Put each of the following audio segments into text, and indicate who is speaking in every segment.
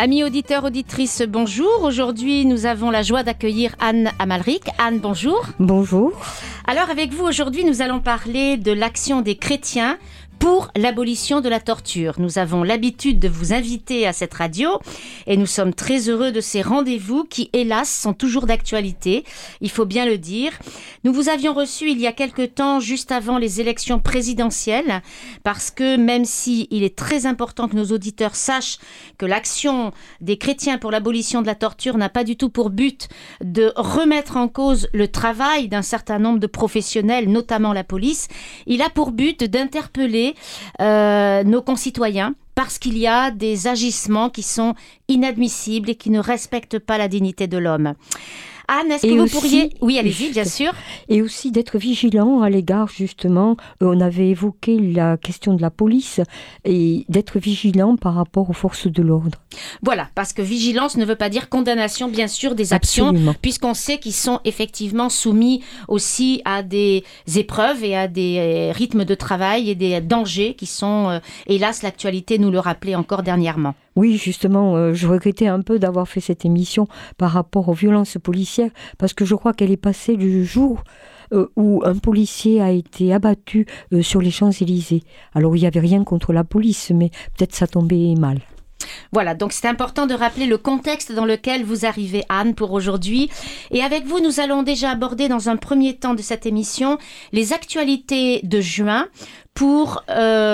Speaker 1: Amis auditeurs, auditrices, bonjour. Aujourd'hui, nous avons la joie d'accueillir Anne Amalric. Anne, bonjour.
Speaker 2: Bonjour.
Speaker 1: Alors, avec vous, aujourd'hui, nous allons parler de l'action des chrétiens pour l'abolition de la torture. Nous avons l'habitude de vous inviter à cette radio et nous sommes très heureux de ces rendez-vous qui, hélas, sont toujours d'actualité, il faut bien le dire. Nous vous avions reçu il y a quelque temps, juste avant les élections présidentielles, parce que même si il est très important que nos auditeurs sachent que l'action des chrétiens pour l'abolition de la torture n'a pas du tout pour but de remettre en cause le travail d'un certain nombre de professionnels, notamment la police, il a pour but d'interpeller nos concitoyens parce qu'il y a des agissements qui sont inadmissibles et qui ne respectent pas la dignité de l'homme. Anne, est-ce que vous pourriez... Oui, allez-y, bien sûr.
Speaker 2: Et aussi d'être vigilant à l'égard, justement, on avait évoqué la question de la police, et d'être vigilant par rapport aux forces de l'ordre.
Speaker 1: Voilà, parce que vigilance ne veut pas dire condamnation, bien sûr, des actions,
Speaker 2: Absolument.
Speaker 1: Puisqu'on sait qu'ils sont effectivement soumis aussi à des épreuves et à des rythmes de travail et des dangers qui sont, hélas, l'actualité nous le rappelait encore dernièrement.
Speaker 2: Oui, justement, je regrettais un peu d'avoir fait cette émission par rapport aux violences policières, parce que je crois qu'elle est passée du jour où un policier a été abattu sur les Champs-Élysées. Alors, il n'y avait rien contre la police, mais peut-être ça tombait mal.
Speaker 1: Voilà, donc c'est important de rappeler le contexte dans lequel vous arrivez, Anne, pour aujourd'hui. Et avec vous, nous allons déjà aborder dans un premier temps de cette émission les actualités de juin pour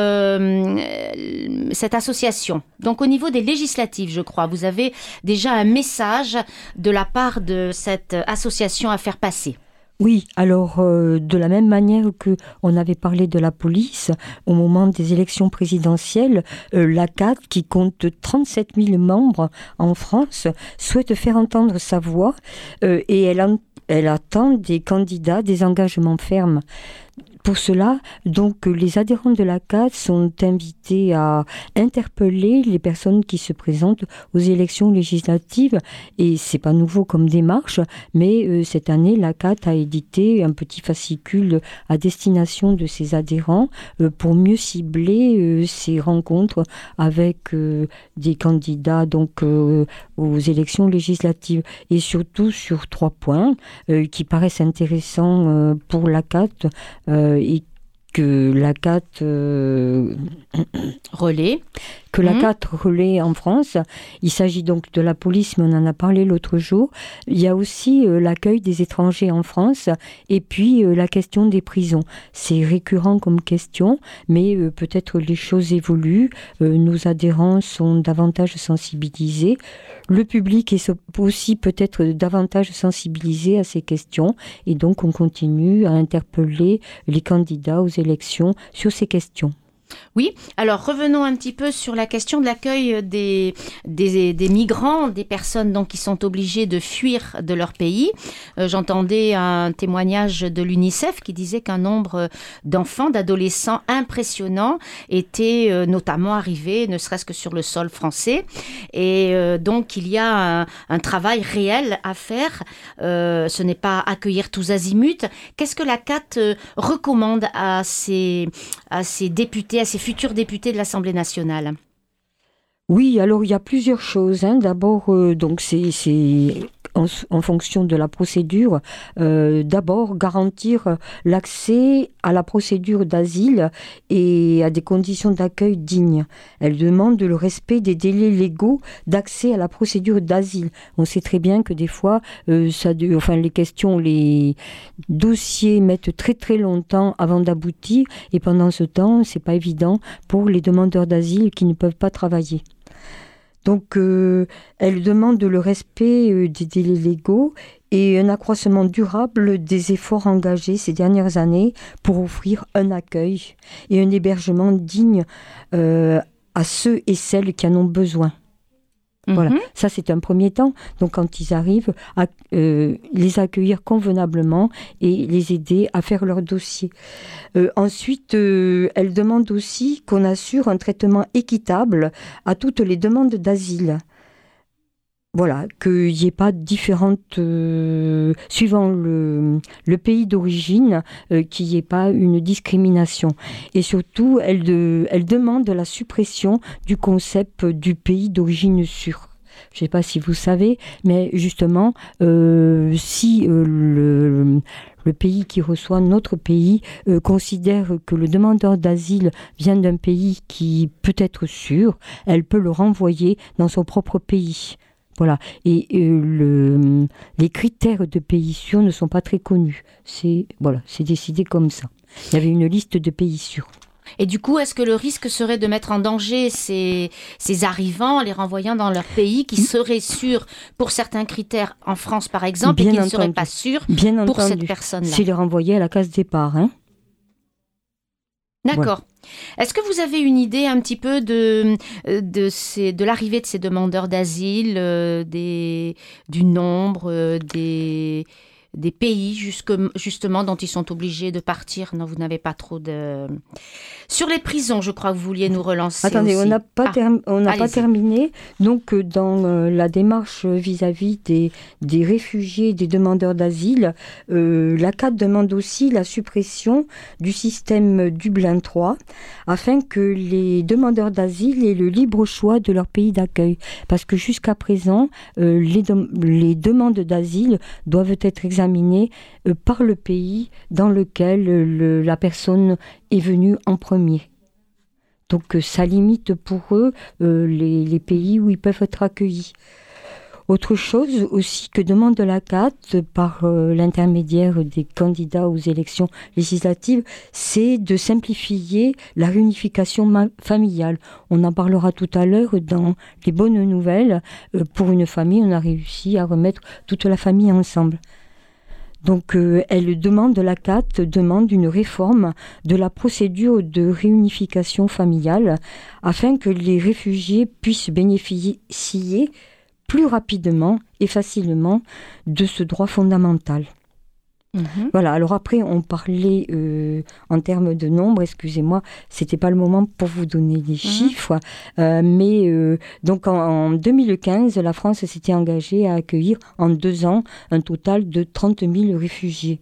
Speaker 1: cette association. Donc au niveau des législatives, je crois, vous avez déjà un message de la part de cette association à faire passer.
Speaker 2: Oui, alors de la même manière que on avait parlé de la police au moment des élections présidentielles, la CAT, qui compte 37 000 membres en France, souhaite faire entendre sa voix et elle attend des candidats des engagements fermes. Pour cela, donc, les adhérents de la CAT sont invités à interpeller les personnes qui se présentent aux élections législatives. Et c'est pas nouveau comme démarche, mais cette année, la CAT a édité un petit fascicule à destination de ses adhérents pour mieux cibler ces rencontres avec des candidats donc aux élections législatives. Et surtout sur 3 points qui paraissent intéressants pour la CAT. Et que la CAT
Speaker 1: relaie.
Speaker 2: Que la CAT relaie en France. Il s'agit donc de la police, mais on en a parlé l'autre jour. Il y a aussi l'accueil des étrangers en France et puis la question des prisons. C'est récurrent comme question, mais peut-être les choses évoluent. Nos adhérents sont davantage sensibilisés. Le public est aussi peut-être davantage sensibilisé à ces questions et donc on continue à interpeller les candidats aux élections sur ces questions.
Speaker 1: Oui, alors revenons un petit peu sur la question de l'accueil des migrants, des personnes donc, qui sont obligées de fuir de leur pays. J'entendais un témoignage de l'UNICEF qui disait qu'un nombre d'enfants, d'adolescents impressionnants étaient notamment arrivés, ne serait-ce que sur le sol français. Et donc il y a un travail réel à faire. Ce n'est pas accueillir tous azimuts. Qu'est-ce que la CAT recommande à ces députés, à ces futurs députés de l'Assemblée nationale?
Speaker 2: Oui, alors il y a plusieurs choses. D'abord, donc c'est en fonction de la procédure. D'abord, garantir l'accès à la procédure d'asile et à des conditions d'accueil dignes. Elle demande le respect des délais légaux d'accès à la procédure d'asile. On sait très bien que des fois, les dossiers mettent très très longtemps avant d'aboutir et pendant ce temps, c'est pas évident pour les demandeurs d'asile qui ne peuvent pas travailler. Donc, elle demande le respect des délais légaux et un accroissement durable des efforts engagés ces dernières années pour offrir un accueil et un hébergement digne à ceux et celles qui en ont besoin. Voilà, ça c'est un premier temps. Donc quand ils arrivent, les accueillir convenablement et les aider à faire leur dossier. Ensuite, elle demande aussi qu'on assure un traitement équitable à toutes les demandes d'asile. Voilà, qu'il n'y ait pas différentes, suivant le pays d'origine, qu'il n'y ait pas une discrimination. Et surtout, elle demande la suppression du concept du pays d'origine sûre. Je ne sais pas si vous savez, mais justement, si le pays qui reçoit notre pays considère que le demandeur d'asile vient d'un pays qui peut être sûr, elle peut le renvoyer dans son propre pays. Voilà. Et les critères de pays sûrs ne sont pas très connus. C'est décidé comme ça. Il y avait une liste de pays sûrs.
Speaker 1: Et du coup, est-ce que le risque serait de mettre en danger ces arrivants en les renvoyant dans leur pays qui seraient sûrs pour certains critères en France, par exemple, et qui ne seraient pas sûrs pour cette personne-là?
Speaker 2: C'est les renvoyer à la case départ. Hein.
Speaker 1: D'accord.
Speaker 2: Voilà.
Speaker 1: Est-ce que vous avez une idée un petit peu de l'arrivée de ces demandeurs d'asile, du nombre, des pays justement dont ils sont obligés de partir? Non, vous n'avez pas trop de... Sur les prisons, je crois que vous vouliez nous relancer.
Speaker 2: Attendez,
Speaker 1: aussi.
Speaker 2: On n'a pas terminé. Donc, dans la démarche vis-à-vis des réfugiés, des demandeurs d'asile, la CAD demande aussi la suppression du système Dublin III afin que les demandeurs d'asile aient le libre choix de leur pays d'accueil. Parce que jusqu'à présent, les demandes d'asile doivent être examinées par le pays dans lequel la personne est venue en premier. Donc ça limite pour eux les pays où ils peuvent être accueillis. Autre chose aussi que demande la CAT par l'intermédiaire des candidats aux élections législatives, c'est de simplifier la réunification familiale. On en parlera tout à l'heure dans les bonnes nouvelles. Pour une famille, on a réussi à remettre toute la famille ensemble. Donc, la CAT demande une réforme de la procédure de réunification familiale afin que les réfugiés puissent bénéficier plus rapidement et facilement de ce droit fondamental. Mmh. Voilà, alors après, on parlait en termes de nombre, excusez-moi, c'était pas le moment pour vous donner des chiffres, mais donc en 2015, la France s'était engagée à accueillir en 2 ans un total de 30 000 réfugiés.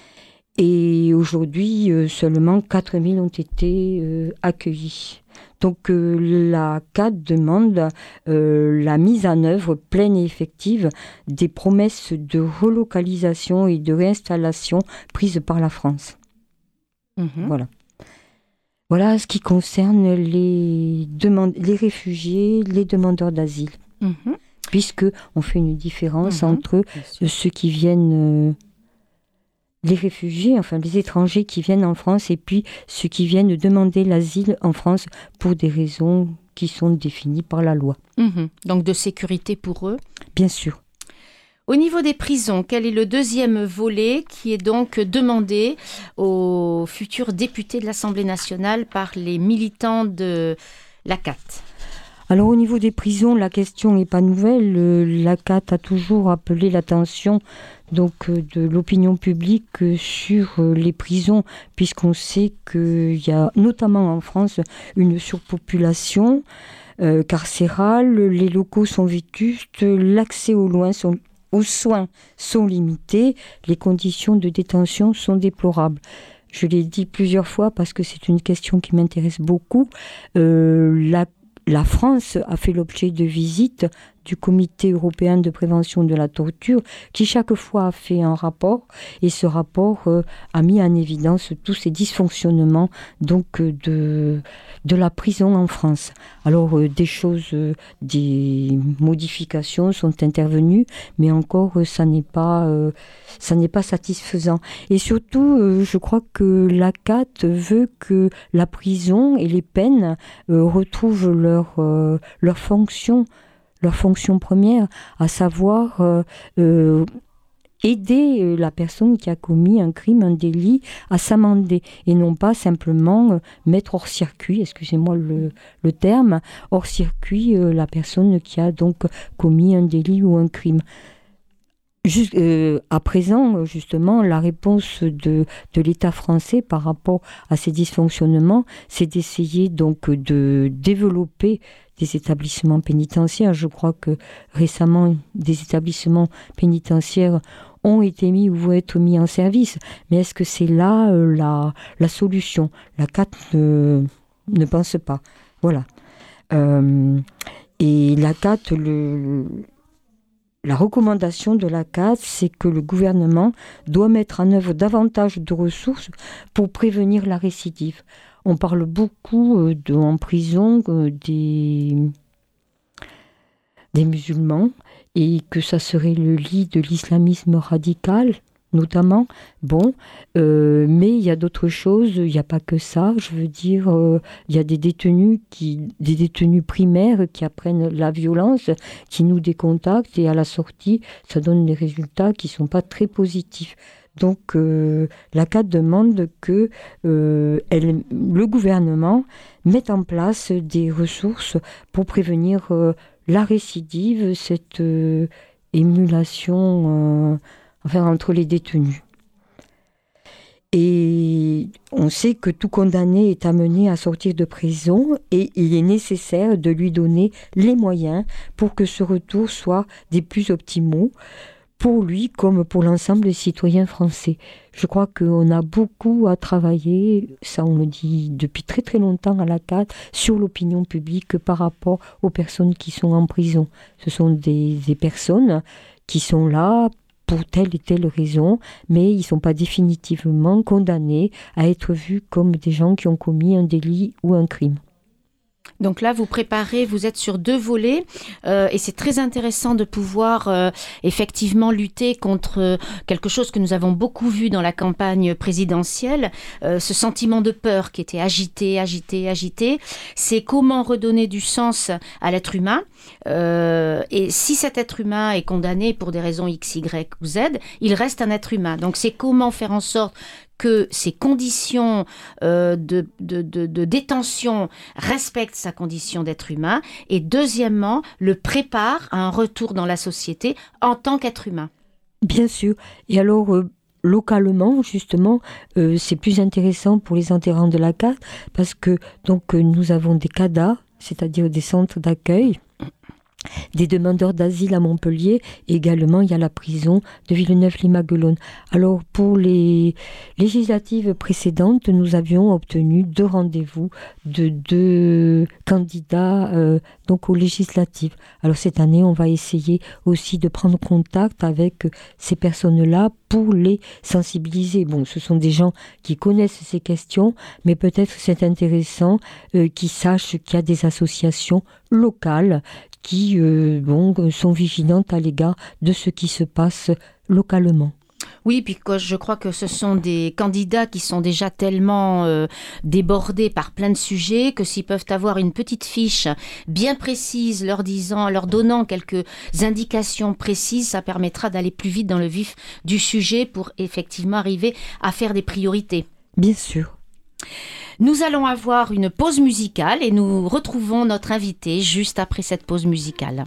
Speaker 2: Et aujourd'hui, seulement 4 000 ont été accueillis. Donc la CAT demande la mise en œuvre pleine et effective des promesses de relocalisation et de réinstallation prises par la France. Mmh. Voilà ce qui concerne les réfugiés, les demandeurs d'asile. Mmh. Puisqu'on fait une différence entre ceux qui viennent... les réfugiés, enfin les étrangers qui viennent en France et puis ceux qui viennent demander l'asile en France pour des raisons qui sont définies par la loi.
Speaker 1: Donc de sécurité pour eux?
Speaker 2: Bien sûr.
Speaker 1: Au niveau des prisons, quel est le deuxième volet qui est donc demandé aux futurs députés de l'Assemblée nationale par les militants de la CAT?
Speaker 2: Alors au niveau des prisons, la question n'est pas nouvelle. La CAT a toujours appelé l'attention de l'opinion publique sur les prisons, puisqu'on sait qu'il y a notamment en France une surpopulation carcérale, les locaux sont vétustes, l'accès aux soins sont limités, les conditions de détention sont déplorables. Je l'ai dit plusieurs fois parce que c'est une question qui m'intéresse beaucoup. La France a fait l'objet de visites du Comité européen de prévention de la torture qui chaque fois a fait un rapport et ce rapport a mis en évidence tous ces dysfonctionnements de la prison en France. Alors des modifications sont intervenues, mais encore ça n'est pas satisfaisant. Et surtout, je crois que la CAT veut que la prison et les peines retrouvent leur fonction première, à savoir aider la personne qui a commis un crime, un délit, à s'amender, et non pas simplement mettre hors circuit, excusez-moi le terme, hors circuit la personne qui a donc commis un délit ou un crime. À présent, justement, la réponse de l'État français par rapport à ces dysfonctionnements, c'est d'essayer donc de développer des établissements pénitentiaires. Je crois que récemment, des établissements pénitentiaires ont été mis ou vont être mis en service. Mais est-ce que c'est là la solution? La CAT ne pense pas. Voilà. Et la recommandation de la CAT, c'est que le gouvernement doit mettre en œuvre davantage de ressources pour prévenir la récidive. On parle beaucoup en prison des musulmans et que ça serait le lit de l'islamisme radical, notamment. Mais il y a d'autres choses, il n'y a pas que ça. Je veux dire, il y a des détenus primaires qui apprennent la violence, qui nous décontactent et à la sortie, ça donne des résultats qui ne sont pas très positifs. Donc, la CAT demande que le gouvernement mette en place des ressources pour prévenir la récidive, cette émulation entre les détenus. Et on sait que tout condamné est amené à sortir de prison et il est nécessaire de lui donner les moyens pour que ce retour soit des plus optimaux pour lui comme pour l'ensemble des citoyens français. Je crois qu'on a beaucoup à travailler, ça on le dit depuis très très longtemps à la CAT, sur l'opinion publique par rapport aux personnes qui sont en prison. Ce sont des personnes qui sont là pour telle et telle raison, mais ils ne sont pas définitivement condamnés à être vus comme des gens qui ont commis un délit ou un crime.
Speaker 1: Donc là, vous êtes sur 2 volets et c'est très intéressant de pouvoir effectivement lutter contre quelque chose que nous avons beaucoup vu dans la campagne présidentielle, ce sentiment de peur qui était agité. C'est comment redonner du sens à l'être humain et si cet être humain est condamné pour des raisons X, Y ou Z, il reste un être humain. Donc c'est comment faire en sorte que ces conditions de détention respectent sa condition d'être humain et deuxièmement, le prépare à un retour dans la société en tant qu'être humain.
Speaker 2: Bien sûr. Et alors, localement, justement, c'est plus intéressant pour les adhérents de la CAT parce que nous avons des CADA, c'est-à-dire des centres d'accueil, des demandeurs d'asile à Montpellier et également il y a la prison de Villeneuve-lès-Maguelone. Alors pour les législatives précédentes, nous avions obtenu 2 rendez-vous de 2 candidats aux législatives. Alors cette année, on va essayer aussi de prendre contact avec ces personnes-là pour les sensibiliser. Ce sont des gens qui connaissent ces questions, mais peut-être c'est intéressant qu'ils sachent qu'il y a des associations locales qui sont vigilantes à l'égard de ce qui se passe localement.
Speaker 1: Oui, puis je crois que ce sont des candidats qui sont déjà tellement débordés par plein de sujets que s'ils peuvent avoir une petite fiche bien précise, leur donnant quelques indications précises, ça permettra d'aller plus vite dans le vif du sujet pour effectivement arriver à faire des priorités.
Speaker 2: Bien sûr.
Speaker 1: Nous allons avoir une pause musicale et nous retrouvons notre invité juste après cette pause musicale.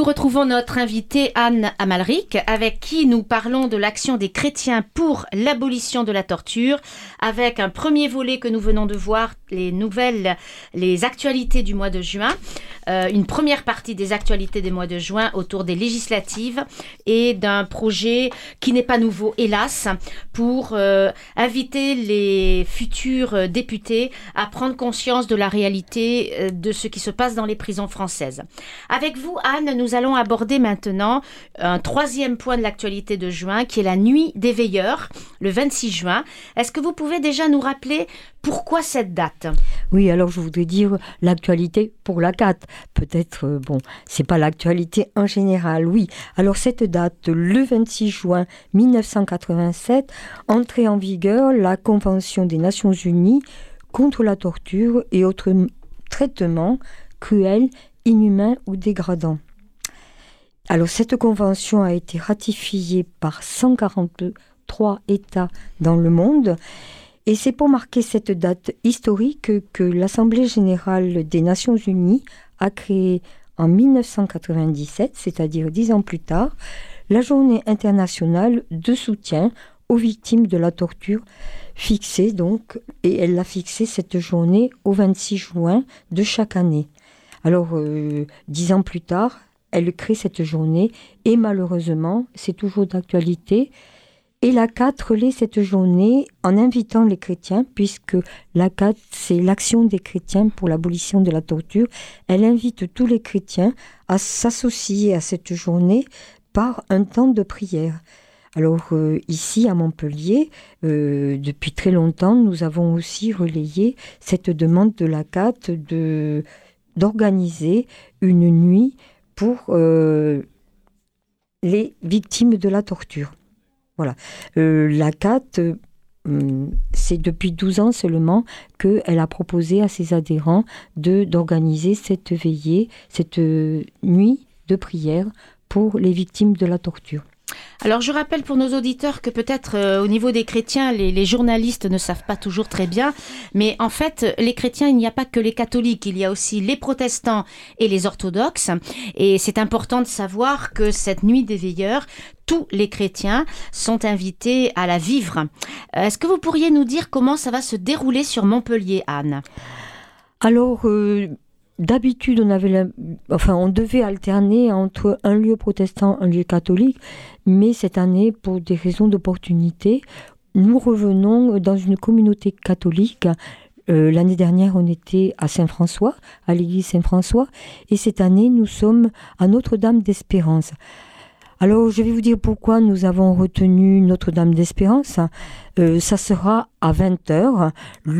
Speaker 1: retrouvons notre invitée Anne Amalric, avec qui nous parlons de l'action des chrétiens pour l'abolition de la torture, avec un premier volet que nous venons de voir, les actualités du mois de juin, une première partie des actualités des mois de juin autour des législatives et d'un projet qui n'est pas nouveau, hélas, pour inviter les futurs députés à prendre conscience de la réalité de ce qui se passe dans les prisons françaises. Avec vous, Anne, nous allons aborder maintenant un troisième point de l'actualité de juin, qui est la nuit des veilleurs, le 26 juin. Est-ce que vous pouvez déjà nous rappeler pourquoi cette date ?
Speaker 2: Oui, alors je voudrais dire l'actualité pour la CAT. Peut-être, c'est pas l'actualité en général, oui. Alors cette date, le 26 juin 1987, entrait en vigueur la Convention des Nations Unies contre la torture et autres traitements cruels, inhumains ou dégradants. Alors cette convention a été ratifiée par 143 États dans le monde et c'est pour marquer cette date historique que l'Assemblée générale des Nations Unies a créé en 1997, c'est-à-dire 10 ans plus tard, la journée internationale de soutien aux victimes de la torture fixée donc, et elle l'a fixée cette journée au 26 juin de chaque année. Alors, 10 ans plus tard, elle crée cette journée et malheureusement, c'est toujours d'actualité. Et la CAT relaie cette journée en invitant les chrétiens, puisque la CAT, c'est l'action des chrétiens pour l'abolition de la torture. Elle invite tous les chrétiens à s'associer à cette journée par un temps de prière. Alors ici à Montpellier, depuis très longtemps, nous avons aussi relayé cette demande de la CAT d'organiser une nuit pour les victimes de la torture. Voilà. La CAT, c'est depuis 12 ans seulement qu'elle a proposé à ses adhérents d'organiser cette veillée, cette nuit de prière pour les victimes de la torture.
Speaker 1: Alors je rappelle pour nos auditeurs que peut-être au niveau des chrétiens, les journalistes ne savent pas toujours très bien, mais en fait les chrétiens, il n'y a pas que les catholiques, il y a aussi les protestants et les orthodoxes, et c'est important de savoir que cette nuit des veilleurs, tous les chrétiens sont invités à la vivre. Est-ce que vous pourriez nous dire comment ça va se dérouler sur Montpellier, Anne ?
Speaker 2: Alors, d'habitude, on devait alterner entre un lieu protestant et un lieu catholique, mais cette année, pour des raisons d'opportunité, nous revenons dans une communauté catholique. L'année dernière, on était à Saint-François, à l'église Saint-François, et cette année, nous sommes à Notre-Dame d'Espérance. Alors, je vais vous dire pourquoi nous avons retenu Notre-Dame d'Espérance. Ça sera à 20h,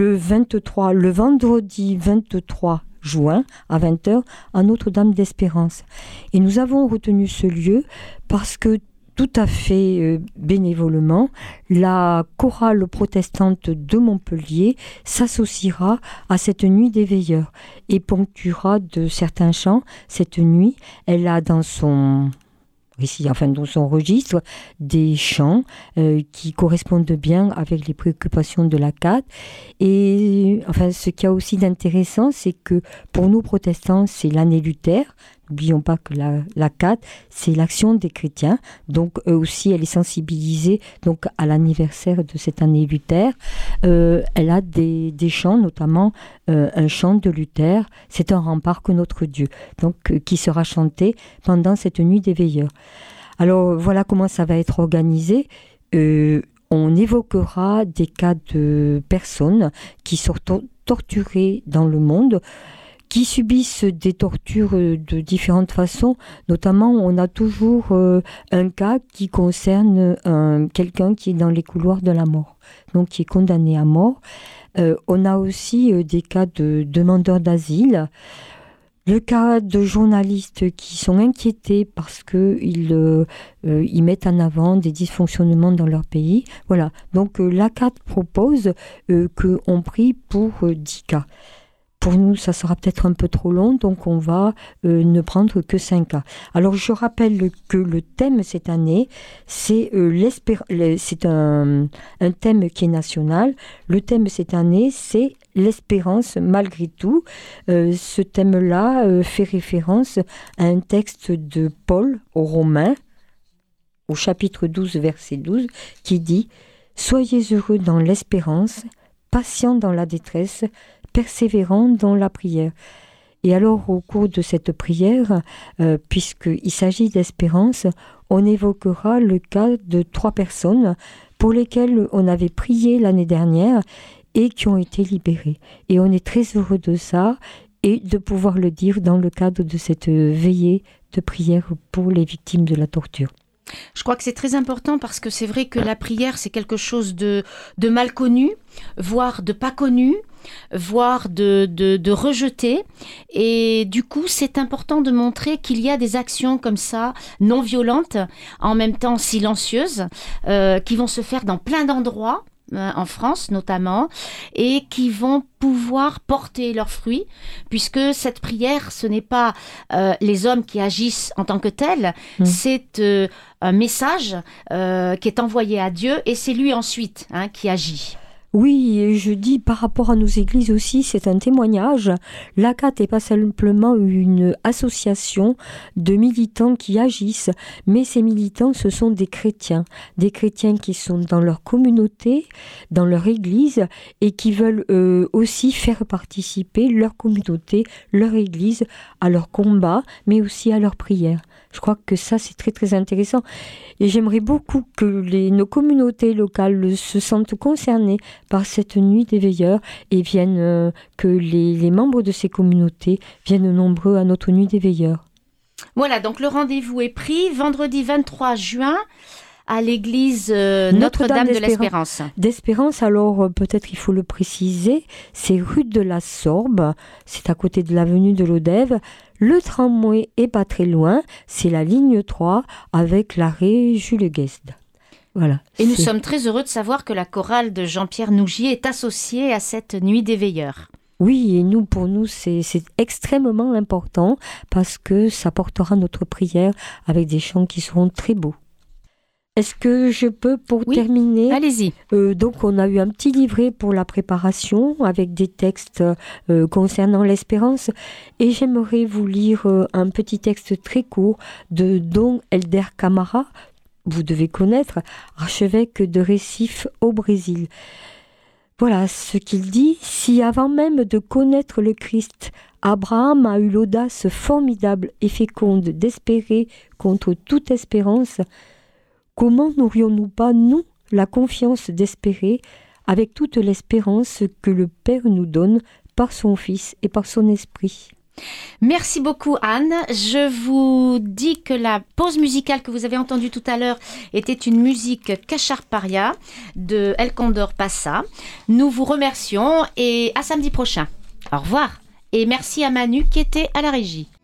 Speaker 2: le vendredi 23 juin, à 20h, à Notre-Dame d'Espérance. Et nous avons retenu ce lieu parce que, tout à fait bénévolement, la chorale protestante de Montpellier s'associera à cette nuit des veilleurs et ponctuera de certains chants cette nuit. Elle a dans son registre, des chants qui correspondent bien avec les préoccupations de la CAT. Et ce qu'il y a aussi d'intéressant, c'est que pour nous protestants, c'est l'année Luther. N'oublions pas que la CAT, c'est l'action des chrétiens. Donc, eux aussi, elle est sensibilisée donc, à l'anniversaire de cette année Luther. Elle a des chants, notamment un chant de Luther, c'est un rempart que notre Dieu, donc qui sera chanté pendant cette nuit des veilleurs. Alors, voilà comment ça va être organisé. On évoquera des cas de personnes qui sont torturées dans le monde, qui subissent des tortures de différentes façons. Notamment, on a toujours un cas qui concerne quelqu'un qui est dans les couloirs de la mort, donc qui est condamné à mort. On a aussi des cas de demandeurs d'asile, le cas de journalistes qui sont inquiétés parce qu'ils mettent en avant des dysfonctionnements dans leur pays. Voilà, donc la CAT propose qu'on prie pour 10 cas. pour nous, ça sera peut-être un peu trop long, donc on va ne prendre que 5 cas. Alors, je rappelle que le thème cette année, c'est un thème qui est national. Le thème cette année, c'est l'espérance malgré tout. Ce thème-là fait référence à un texte de Paul aux Romains, au chapitre 12, verset 12, qui dit « Soyez heureux dans l'espérance, patients dans la détresse, persévérants dans la prière. » Et alors, au cours de cette prière, puisqu'il s'agit d'espérance, on évoquera le cas de 3 personnes pour lesquelles on avait prié l'année dernière et qui ont été libérées. Et on est très heureux de ça et de pouvoir le dire dans le cadre de cette veillée de prière pour les victimes de la torture.
Speaker 1: Je crois que c'est très important parce que c'est vrai que la prière, c'est quelque chose de mal connu, voire de pas connu, voire de rejeté. Et du coup, c'est important de montrer qu'il y a des actions comme ça, non violentes, en même temps silencieuses, qui vont se faire dans plein d'endroits, en France notamment, et qui vont pouvoir porter leurs fruits, puisque cette prière, ce n'est pas les hommes qui agissent en tant que tels, c'est un message qui est envoyé à Dieu, et c'est lui ensuite qui agit.
Speaker 2: Oui, et je dis par rapport à nos églises aussi, c'est un témoignage. L'ACAT n'est pas simplement une association de militants qui agissent, mais ces militants, ce sont des chrétiens qui sont dans leur communauté, dans leur église, et qui veulent aussi faire participer leur communauté, leur église, à leur combat, mais aussi à leur prière. Je crois que ça, c'est très très intéressant. Et j'aimerais beaucoup que nos communautés locales se sentent concernées par cette nuit des veilleurs et que les membres de ces communautés viennent nombreux à notre nuit des veilleurs.
Speaker 1: Voilà, donc le rendez-vous est pris vendredi 23 juin à l'église Notre-Dame de l'Espérance.
Speaker 2: D'Espérance, alors peut-être il faut le préciser, c'est rue de la Sorbe, c'est à côté de l'avenue de l'Odève. Le tramway est pas très loin, c'est la ligne 3 avec l'arrêt Jules Guesde. Voilà.
Speaker 1: Et nous sommes très heureux de savoir que la chorale de Jean-Pierre Nougier est associée à cette nuit des veilleurs.
Speaker 2: Oui, et pour nous, c'est extrêmement important parce que ça portera notre prière avec des chants qui seront très beaux. Est-ce que je peux, terminer ?
Speaker 1: Allez-y.
Speaker 2: Donc, on a eu un petit livret pour la préparation avec des textes concernant l'espérance. Et j'aimerais vous lire un petit texte très court de Dom Helder Camara, vous devez connaître, archevêque de Recife au Brésil. Voilà ce qu'il dit. « Si avant même de connaître le Christ, Abraham a eu l'audace formidable et féconde d'espérer contre toute espérance, comment n'aurions-nous pas, nous, la confiance d'espérer avec toute l'espérance que le Père nous donne par son Fils et par son Esprit ?»
Speaker 1: Merci beaucoup Anne. Je vous dis que la pause musicale que vous avez entendue tout à l'heure était une musique Cacharparia de El Condor Passa. Nous vous remercions et à samedi prochain. Au revoir. Et merci à Manu qui était à la régie.